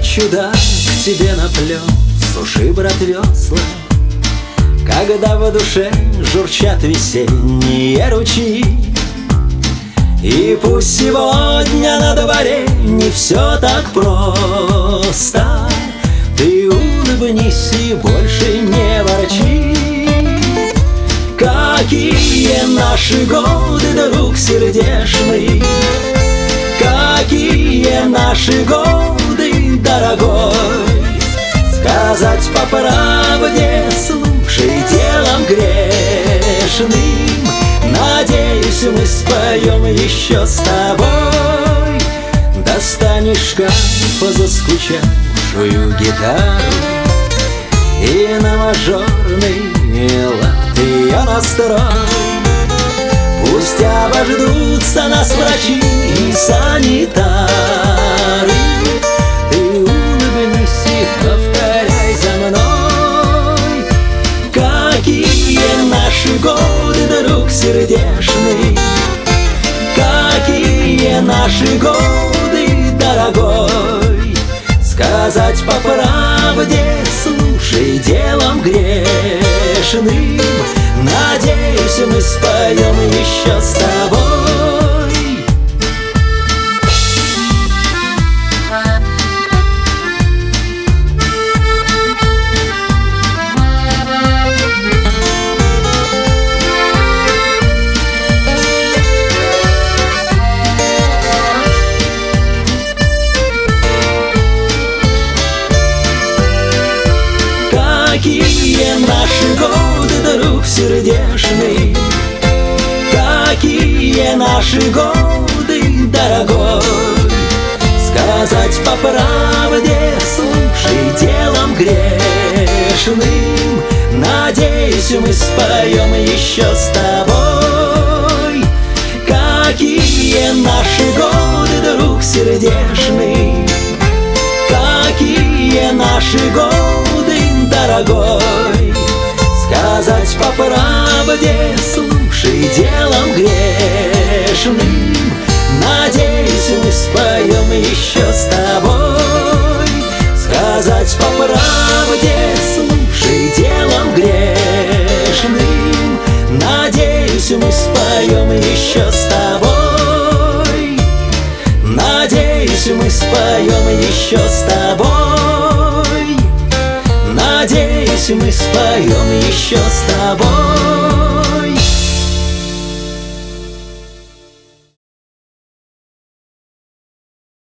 чудак тебе наплел, суши, брат, весла, когда в душе журчат весенние ручьи. И пусть сегодня на дворе не все так просто, ты улыбнись и больше не ворчи. Какие наши годы, друг сердечный, какие наши годы, дорогой. Сказать по правде, слушай, делом грешным, надеюсь, мы споем еще с тобой. Достанешь шкафа заскучавшую гитару и на мажорный лад ее настрой. Пусть обождутся нас врачи и санитары, ты улыбнись и повторяй за мной. Какие наши годы, друг сердечный, какие наши годы, дорогой. Сказать по правде, слушай, делом грешным, надеюсь, мы споем еще с тобой. Какие наши годы, друг сердечный, какие наши годы, дорогой. Сказать по правде, слушай, делом грешным, надеюсь, мы споем еще с тобой. Какие наши годы, друг сердечный, какие наши годы, дорогой. Сказать по правде, слушай, делом грешным, надеюсь, мы споем еще с тобой. Сказать по правде, слушай, делом грешным, надеюсь, мы споем еще с тобой. Надеюсь, мы споем еще с тобой. Надеюсь, мы споем еще с тобой.